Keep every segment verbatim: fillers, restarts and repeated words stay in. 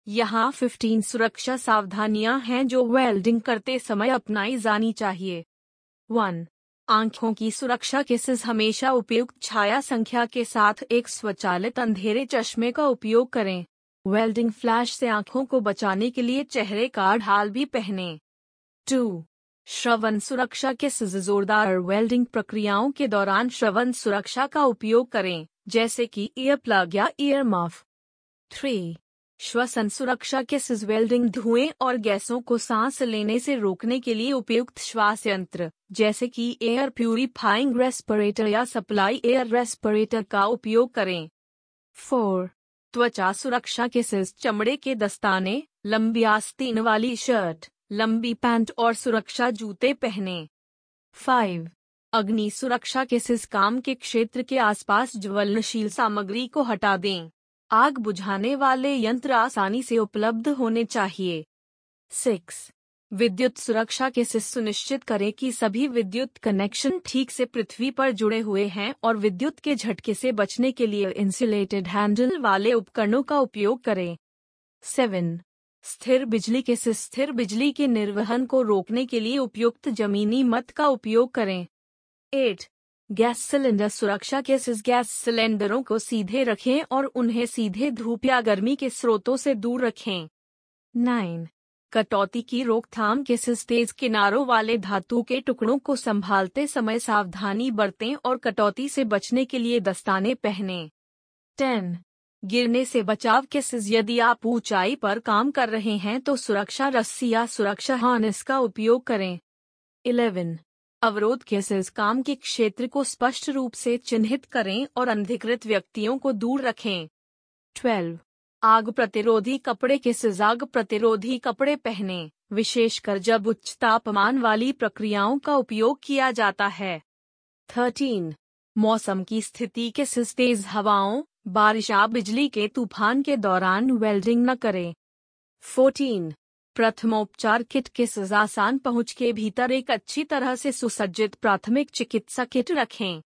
यहाँ पंद्रह सुरक्षा सावधानियां हैं जो वेल्डिंग करते समय अपनाई जानी चाहिए। वन आंखों की सुरक्षा केसेस हमेशा उपयुक्त छाया संख्या के साथ एक स्वचालित अंधेरे चश्मे का उपयोग करें। वेल्डिंग फ्लैश से आंखों को बचाने के लिए चेहरे का ढाल भी पहनें। टू श्रवण सुरक्षा केसेस जोरदार वेल्डिंग प्रक्रियाओं के दौरान श्रवण सुरक्षा का उपयोग करें, जैसे कि ईयर प्लग या ईयर मफ। थ्री श्वसन सुरक्षा केसेस वेल्डिंग धुएं और गैसों को सांस लेने से रोकने के लिए उपयुक्त श्वास यंत्र, जैसे कि एयर प्यूरिफाइंग रेस्पिरेटर या सप्लाई एयर रेस्पिरेटर का उपयोग करें। फोर त्वचा सुरक्षा केसेस चमड़े के दस्ताने, लंबी आस्तीन वाली शर्ट, लंबी पैंट और सुरक्षा जूते पहनें। फाइव अग्नि सुरक्षा केसेस काम के क्षेत्र के आसपास ज्वलनशील सामग्री को हटा दें। आग बुझाने वाले यंत्र आसानी से उपलब्ध होने चाहिए। सिक्स विद्युत सुरक्षा केसेस सुनिश्चित करें कि सभी विद्युत कनेक्शन ठीक से पृथ्वी पर जुड़े हुए हैं और विद्युत के झटके से बचने के लिए इंसुलेटेड हैंडल वाले उपकरणों का उपयोग करें। सेवन स्थिर बिजली केसेस स्थिर बिजली के निर्वहन को रोकने के लिए उपयुक्त जमीनी मत का उपयोग करें। एट गैस सिलेंडर सुरक्षा केसेस गैस सिलेंडरों को सीधे रखें और उन्हें सीधे धूप या गर्मी के स्रोतों से दूर रखें। नाइन कटौती की रोकथाम केसेस तेज किनारों वाले धातु के टुकड़ों को संभालते समय सावधानी बरतें और कटौती से बचने के लिए दस्ताने पहनें। टेन गिरने से बचाव केसेस यदि आप ऊंचाई पर काम कर रहे हैं तो सुरक्षा रस्सी या सुरक्षा हार्नेस का उपयोग करें। इलेवन अवरोध केसेस काम के क्षेत्र को स्पष्ट रूप से चिन्हित करें और अनधिकृत व्यक्तियों को दूर रखें। ट्वेल्व आग प्रतिरोधी कपड़े केसेस आग प्रतिरोधी कपड़े पहनें, विशेषकर जब उच्च तापमान वाली प्रक्रियाओं का उपयोग किया जाता है। थर्टीन मौसम की स्थिति केसेस तेज हवाओं, बारिश या बिजली के तूफान के दौरान वेल्डिंग न करें। फोर्टीन प्रथमोपचार किट केसेस आसान पहुंच के भीतर एक अच्छी तरह से सुसज्जित प्राथमिक चिकित्सा किट रखें।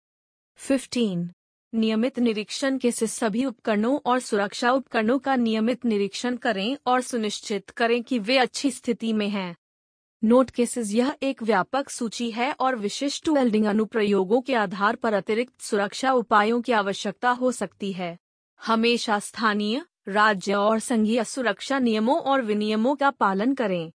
फिफ्टीन नियमित निरीक्षण केसेस सभी उपकरणों और सुरक्षा उपकरणों का नियमित निरीक्षण करें और सुनिश्चित करें कि वे अच्छी स्थिति में हैं। नोट केसेस यह एक व्यापक सूची है और विशिष्ट वेल्डिंग अनुप्रयोगों के आधार पर अतिरिक्त सुरक्षा उपायों की आवश्यकता हो सकती है। हमेशा स्थानीय, राज्य और संघीय सुरक्षा नियमों और विनियमों का पालन करें।